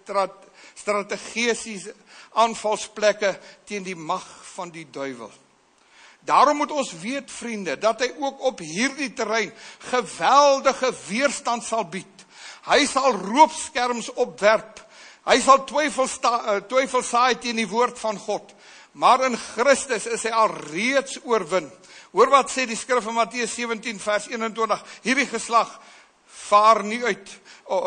strategiese aanvalsplekke teen die mag van die duiwel. Daarom moet ons weet, vriende, dat hy ook op hierdie terrein geweldige weerstand sal bied. Hy sal roopskerms opwerp. Hy sal twyfel, sta, twyfel saai teen die woord van God. Maar in Christus is hy al reeds oorwin. Hoor wat sê die skrif in Matteus sewentien vers eenentwintig. Hierdie geslag vaar nie uit,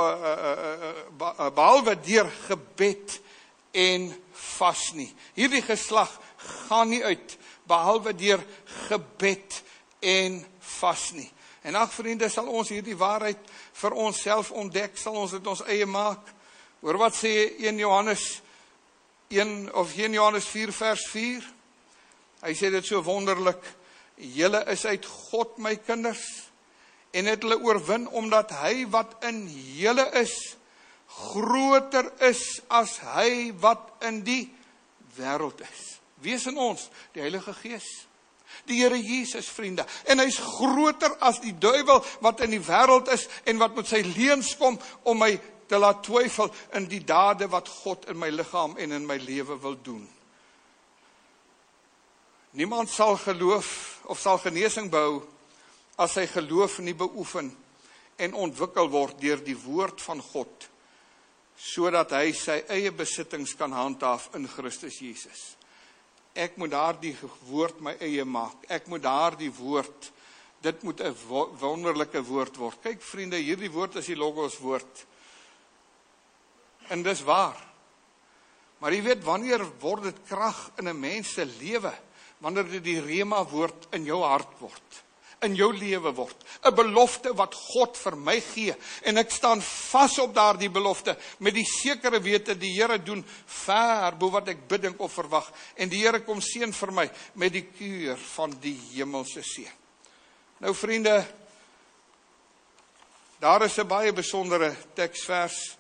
behalwe deur gebed en vas nie. Hierdie geslag gaan nie uit, behalwe deur gebed en vas nie. En ag vriende, sal ons hierdie waarheid vir onsself ontdek, sal ons dit ons eie maak. Hoor wat sê een Johannes een of een Johannes vier vers vier. Hy sê dit so wonderlik: julle is uit God my kinders, en het hulle oorwin omdat hy wat in julle is groter is as hy wat in die wêreld is. Wie is in ons? Die Heilige Gees. Die Here Jesus, vriende. En hy's groter as die duiwel wat in die wêreld is en wat met sy leuns kom om my te laat twyfel in die dade wat God in my liggaam en in my lewe wil doen. Niemand sal geloof of sal genesing behou as hy geloof nie beoefen en ontwikkel word deur die woord van God, sodat hy sy eie besittings kan handhaaf in Christus Jesus. Ek moet daardie woord my eie maak. Ek moet daardie woord, dit moet 'n wonderlike woord word. Kyk vriende, hierdie woord is die Logos woord. En dis waar. Maar jy weet, wanneer word dit krag in 'n mens se lewe? Wanneer dit die Rema woord in jou hart word, in jou lewe word, 'n belofte wat God vir my gee, en ek staan vas op daardie belofte, met die sekere wete, die Here doen ver bo wat ek bidink of verwag, en die Here kom seën vir my, met die kuur van die hemelse seën. Nou vriende, daar is 'n baie besondere teksvers,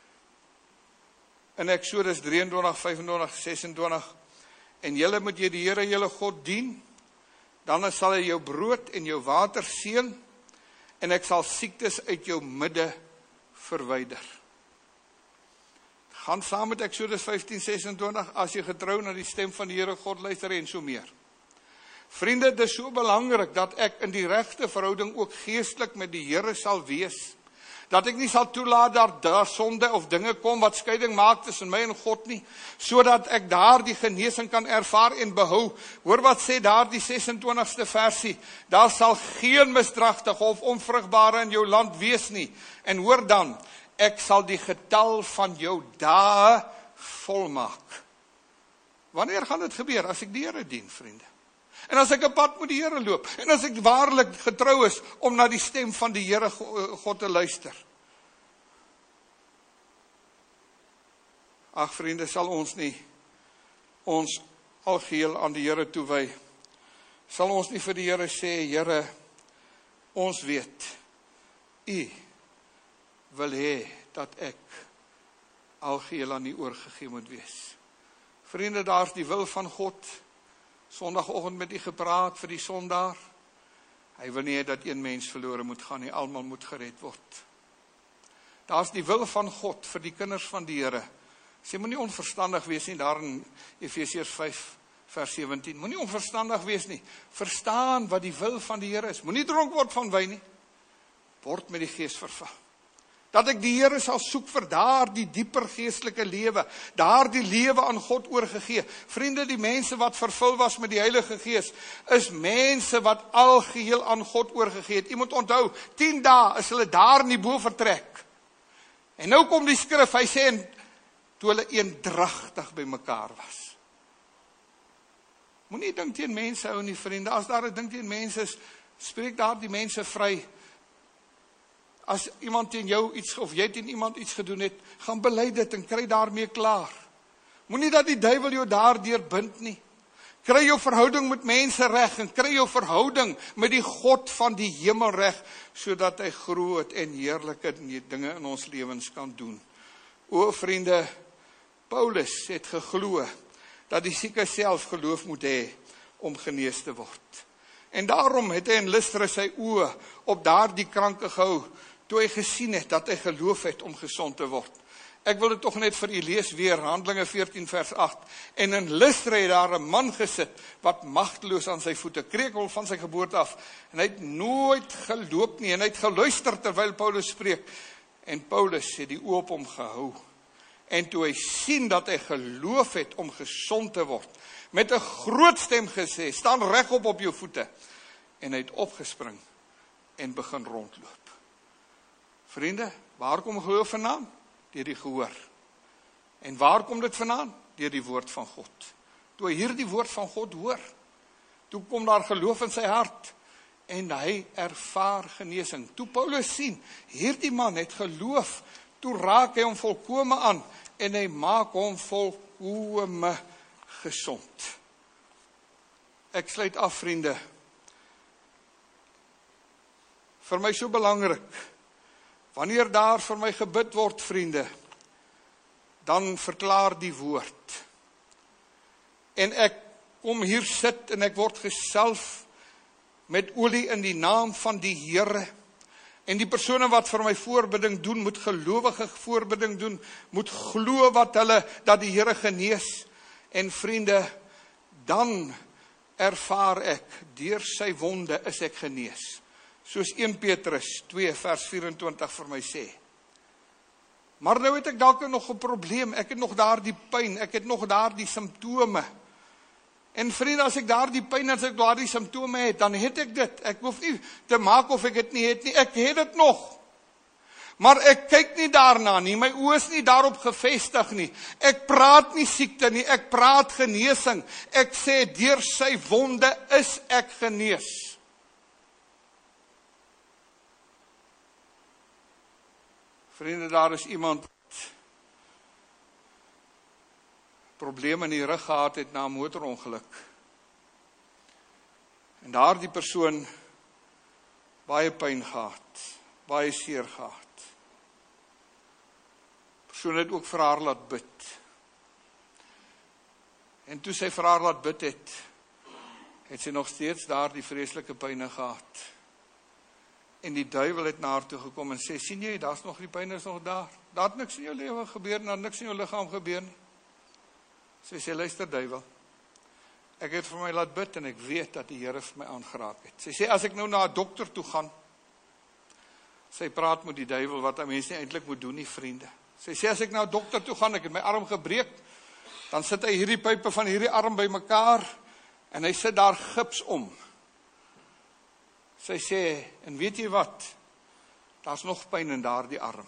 in Eksodus drieëntwintig, vyfentwintig, sesentwintig, en julle moet jy die Here julle God dien, dan sal hy jou brood en jou water seën, en ek sal siektes uit jou midde verwyder. Gaan saam met Eksodus vyftien, sesentwintig, as jy getrou na die stem van die Here God luister en so meer. Vriende, dit is so belangrik dat ek in die regte verhouding ook geestelik met die Here sal wees, dat ek nie sal toelaat dat daar sonde of dinge kom wat skeiding maak tussen my en God nie, sodat ek daar die genesing kan ervaar en behou. Hoor wat sê daar die sesentwintigste versie, daar sal geen misdragtige of onvrugbare in jou land wees nie, en hoor dan, ek sal die getal van jou dae volmaak. Wanneer gaan dit gebeur? As ek die Here dien, vriende. En as ek 'n pad met die Here loop, en as ek waarlik getrou is om na die stem van die Here God te luister. Ag vriende, sal ons nie ons algeheel aan die Here toewy? Sal ons nie vir die Here sê, Here, ons weet, U wil hê dat ek algeheel aan U oorgegee moet wees. Vriende, daar is die wil van God. Sondagoggend met U gepraat vir die sondaar. Hy wil nie hê dat een mens verlore moet gaan nie, almal moet gered word. Daar's die wil van God vir die kinders van die Here. Sê moenie onverstandig wees nie, daar in Efesiërs vyf vers sewentien. Moenie onverstandig wees nie. Verstaan wat die wil van die Here is. Moenie dronk word van wyn nie. Word met die Gees vervul. Dat ek die Here sal soek vir daar die dieper geestelike lewe, daar die lewe aan God oorgegee. Vriende, die mense wat vervul was met die Heilige Gees, is mense wat algeheel aan God oorgegee het. Jy moet onthou, tien dae is hulle daar in die bo vertrek. En nou kom die skrif, hy sê, en toe hulle eendragtig by mekaar was. Moenie dink teen mense hou nie, vriende. As daar 'n ding teen mense is, spreek daar die mense vry. As iemand teen jou iets, of jy teen iemand iets gedoen het, gaan bely dit en kry daarmee klaar. Moenie dat die duiwel jou daardeur bind nie. Kry jou verhouding met mense reg, en kry jou verhouding met die God van die hemel reg, sodat hy groot en heerlike dinge in ons lewens kan doen. O vriende, Paulus het geglo, dat die sieke self geloof moet hê, om genees te word. En daarom het hy in Lystra sy oë op daardie kranke gehou, toe hy gesien het, dat hy geloof het om gesond te word. Ek wil dit toch net vir u lees weer, Handelinge veertien vers agt. En in Lystra het daar 'n man gesit, wat magteloos aan sy voete, krekel van sy geboorte af, en hy het nooit geloop nie, en hy het geluister terwyl Paulus spreek, en Paulus het die oë op hom gehou. En toe hy sien dat hy geloof het om gesond te word, met 'n groot stem gesê, staan regop op jou voete, en hy het opgespring, en begin rondloop. Vriende, waar kom geloof vandaan? Deur die gehoor. En waar kom dit vandaan? Deur die woord van God. Toe hy hierdie woord van God hoor, Toe kom daar geloof in sy hart en hy ervaar genesing. Toe Paulus sien, hierdie man het geloof, toe raak hy hom volkome aan en hy maak hom volkome gesond. Ek sluit af, vriende. Vir my so belangrik, wanneer daar vir my gebid word, vriende, dan verklaar die woord. En ek kom hier sit en ek word gesalf met olie in die naam van die Here. En die persone wat vir my voorbidding doen, moet gelowige voorbidding doen, moet glo wat hulle, dat die Here genees. En vriende, dan ervaar ek, deur sy wonde is ek genees. Soos Eerste Petrus twee vers vyf-en-twintig vir my sê. Maar nou het ek dalk nog 'n probleem, ek het nog daar die pyn, ek het nog daar die simptome. En vriende, as ek daar die pyn, as ek daar die simptome het, dan het ek dit. Ek hoef nie te maak of ek het nie het nie, ek het dit nog. Maar ek kyk nie daarna nie, my oë is nie daarop gefestig nie. Ek praat nie siekte nie, ek praat genesing. Ek sê, deur sy wonde is ek genees. Vriende, daar is iemand wat probleme in die rug gehad het na 'n motorongeluk. En daar die persoon baie pyn gehad, baie seer gehad. Persoon het ook vir haar laat bid. En toe sy vir haar laat bid het, het sy nog steeds daar die vreeslike pyne gehad. En die duiwel het na haar toe gekom en sê, sien jy, daar's nog die pyn is nog daar. Daar het niks in jou lewe gebeur, daar het niks in jou liggaam gebeur nie. Sy sê, luister duiwel, ek het vir my laat bid en ek weet dat die Here vir my aangeraak het. Sy sê, as ek nou na 'n dokter toe gaan, sy praat met die duiwel wat 'n mens nie eintlik moet doen nie, vriende. Sy sê, as ek na 'n dokter toe gaan, ek het my arm gebreek, dan sit hy hierdie pype van hierdie arm by mekaar en hy sit daar gips om. Sy sê, en weet jy wat, daar's nog pyn in daardie arm.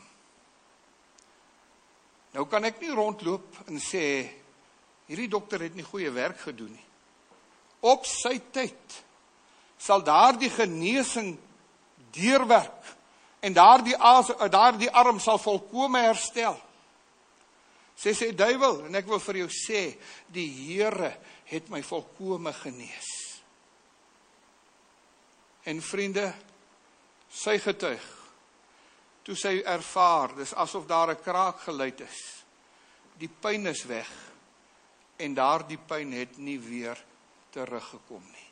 Nou kan ek nie rondloop en sê, hierdie dokter het nie goeie werk gedoen nie. Op sy tyd sal daardie genesing deurwerk en daardie daardie arm sal volkome herstel. Sy sê, duiwel, en ek wil vir jou sê, die Here het my volkome genees. En vriende, sy getuig, toe sy ervaar, dis asof daar 'n kraak geluid is. Die pyn is weg, en daar die pyn het nie weer teruggekom nie.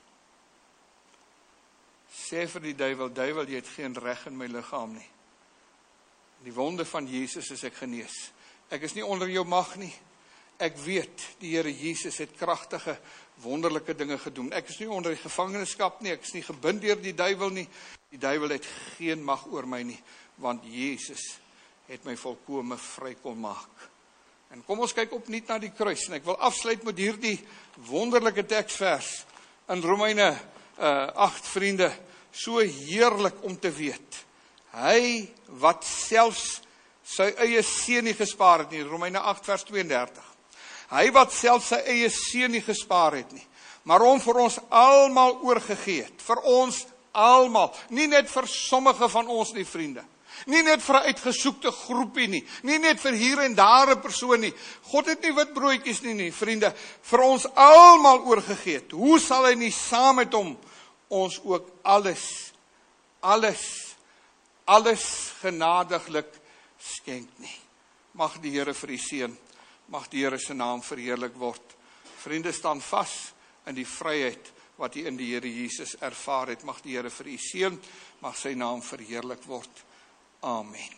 Sê vir die duiwel, duiwel, jy het geen reg in my liggaam nie. Die wonde van Jesus is ek genees. Ek is nie onder jou mag nie. Ek weet, die Here Jesus het kragtige, wonderlike dinge gedoen. Ek is nie onder die gevangenskap nie, ek is nie gebind deur die duiwel nie. Die duiwel het geen mag oor my nie, want Jesus het my volkome vry kon maak. En kom ons kyk opnuut na die kruis, en ek wil afsluit met hierdie wonderlike teksvers in Romeine uh, agt, vriende, so heerlik om te weet. Hy wat selfs sy eie seun nie gespaar het nie, Romeine agt vers tweeëndertig. Hy wat selfs sy eie seun nie gespaar het nie, maar hom vir ons almal oorgegee het, vir ons almal, nie net vir sommige van ons nie, vriende, nie net vir 'n uitgesoekte groepie nie, nie net vir hier en daar 'n persoon nie, God het nie wit broodjies nie, nie, vriende, vir ons almal oorgegee het. Hoe sal hy nie saam met hom ons ook alles, alles, alles genadiglik skenk nie? Mag die Here vir u seën, mag die Here se naam verheerlik word. Vriende, staan vas in die vryheid wat u in die Here Jesus ervaar het. Mag die Here vir u seën, mag sy naam verheerlik word. Amen.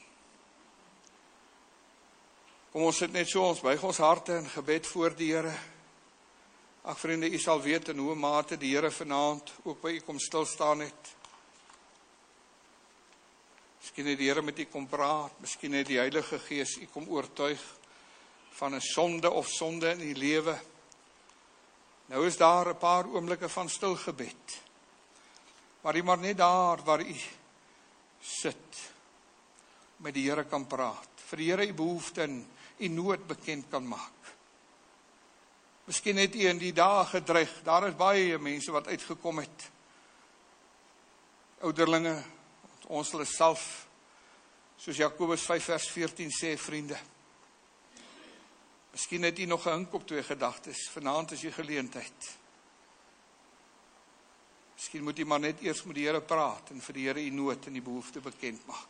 Kom ons sit net so, ons buig ons harte in gebed voor die Here. Ag vriende, u sal weet in hoe mate die Here vanaand ook by u kom stil staan het. Miskien het die Here met u kom praat, miskien het die Heilige Gees u kom oortuig van 'n sonde of sonde in u lewe. Nou is daar 'n paar oomblikke van stil gebed, waar u maar net daar waar u sit, met die Here kan praat, vir die Here u behoefte en u nood bekend kan maak. Miskien het u in die dae gedreig, daar is baie mense wat uitgekom het. Ouderlinge, ons hulle self, soos Jakobus vyf vers veertien sê, vriende. Miskien het u nog 'n hink op twee gedagtes, vanaand is die geleentheid. Miskien moet u maar net eers met die Here praat en vir die Here u nood en die behoefte bekend maak.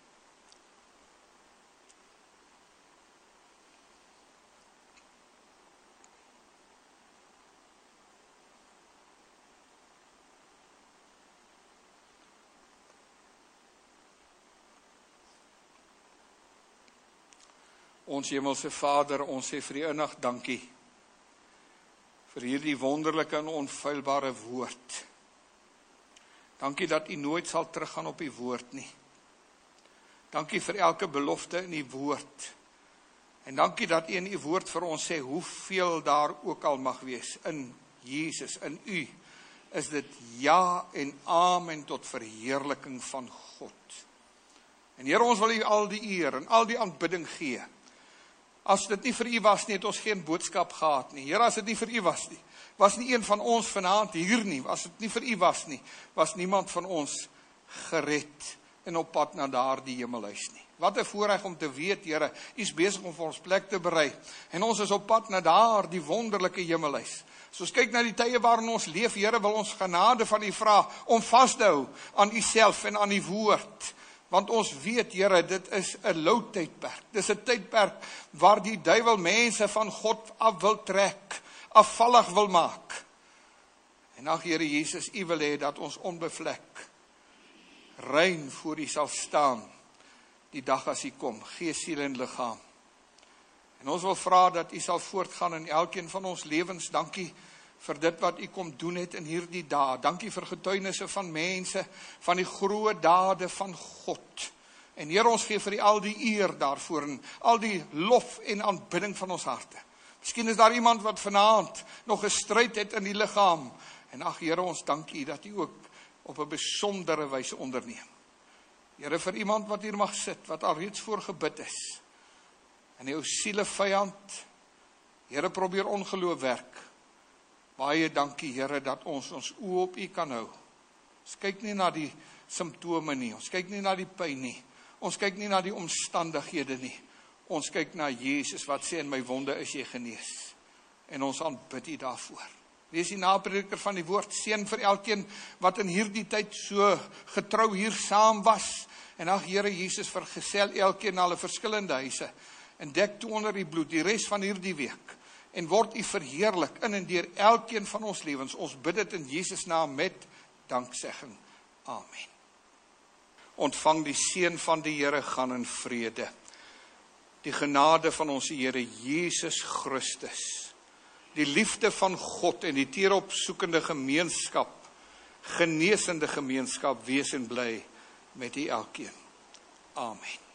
Ons hemelse Vader, ons sê vir die innig dankie vir hierdie wonderlike en onfeilbare woord. Dankie dat u nooit sal teruggaan op die woord nie. Dankie vir elke belofte in die woord. En dankie dat u in die woord vir ons sê, hoeveel daar ook al mag wees, in Jesus, in u, is dit ja en amen tot verheerliking van God. En Here, ons wil u al die eer en al die aanbidding gee. As dit nie vir u was nie, het ons geen boodskap gehad nie. Here, as dit nie vir u was nie, was nie een van ons vanaand hier nie, as dit nie vir u was nie, was niemand van ons gered en op pad na daardie hemelhuis nie. Wat 'n voorreg om te weet, Here, u is besig om vir ons plek te berei, en ons is op pad na daardie wonderlike hemelhuis. As ons kyk na die tye waarin ons leef, Here, wil ons genade van u vra om vas te hou aan u self en aan die woord. Want ons weet, Here, dit is 'n lou tydperk. Dis 'n tydperk waar die duiwel mense van God af wil trek, afvallig wil maak. En ag Here Jesus, u wil hê dat ons onbevlek, rein voor u sal staan, die dag as u kom, gees, siel en liggaam. En ons wil vra dat u sal voortgaan in elkeen van ons lewens. Dankie vir dit wat u kom doen het in hierdie dae. Dankie vir getuienisse van mense, van die groot dade van God. En Here, ons gee vir u al die eer daarvoor, en al die lof en aanbidding van ons harte. Miskien is daar iemand wat vanaand nog 'n stryd het in die liggaam. En ag Here, ons dank u dat u ook op 'n besondere wyse onderneem. Here, vir iemand wat hier mag sit, wat al reeds voor gebid is, en jou siele vyand, Here, probeer ongeloof werk. Baie dankie, Here, dat ons ons oë op u kan hou. Ons kyk nie na die simptome nie, ons kyk nie na die pyn nie, ons kyk nie na die omstandighede nie, ons kyk na Jesus wat sê, in my wonde is jy genees. En ons aanbid u daarvoor. Wees die naprediker van die woord, seën vir elkeen wat in hierdie tyd so getrou hier saam was. En ag Here Jesus, vergesel elkeen na hulle verskillende huise, en dek toe onder die bloed die res van hierdie week. En word u verheerlik in en deur elkeen van ons lewens. Ons bid dit in Jesus naam met danksegging. Amen. Ontvang die seën van die Here, gaan in vrede. Die genade van ons Here Jesus Christus, die liefde van God en die teeropsoekende gemeenskap, genesende gemeenskap, wees en bly met u elkeen. Amen.